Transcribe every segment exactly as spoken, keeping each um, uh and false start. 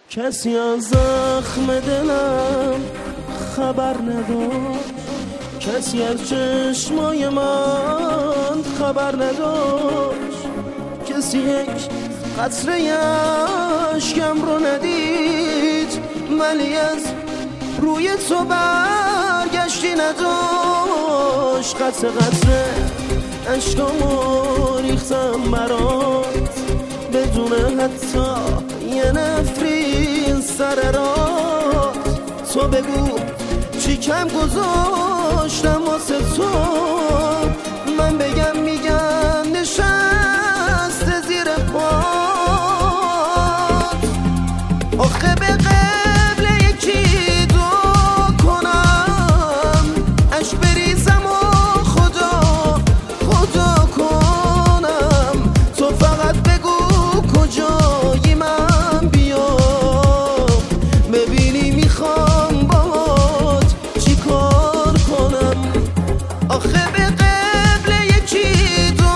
کسی از زخم دلم خبر نداشت، کسی از چشمای من خبر نداشت، کسی یک قطره اشکم رو ندید، ولی از روی تو برگشتی نداشت. قطره قطره اشکامو ریختم برات بدون حتی یه نفرین سر رات. تو بگو چی کم گذاشتم واسه تو، من بگم میگم نشسته زیر پات. آخه به قبل یکی دو کنم، اش بریزم و خدا خدا کنم. تو فقط بگو کجایی من بیام، ببینی میخوام باهات چی کار کنم. آخه به قبل یکی دو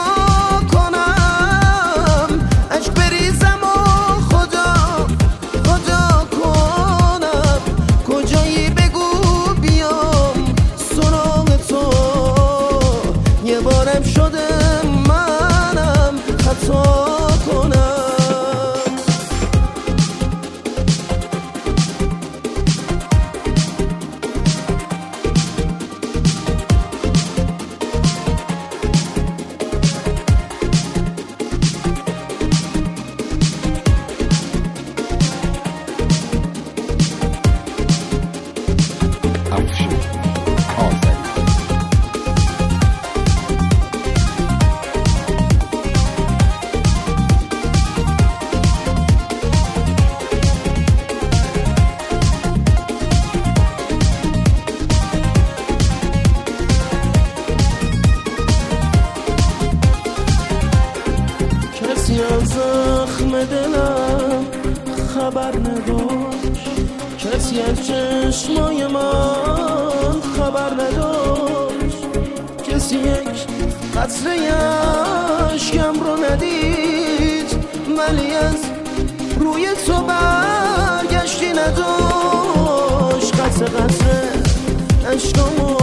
کنم، اش بریزم و خدا خدا کنم. کجایی بگو بیام سراغ تو، یه بارم شده منم خطا کنم. کسی از زخم دلم خبر نداشت، کسی از چشمای من خبر نداشت، کسی یک قطره اشکم رو ندید، ولی از روی تو برگشتی نداشت. قطره قطره اشکامو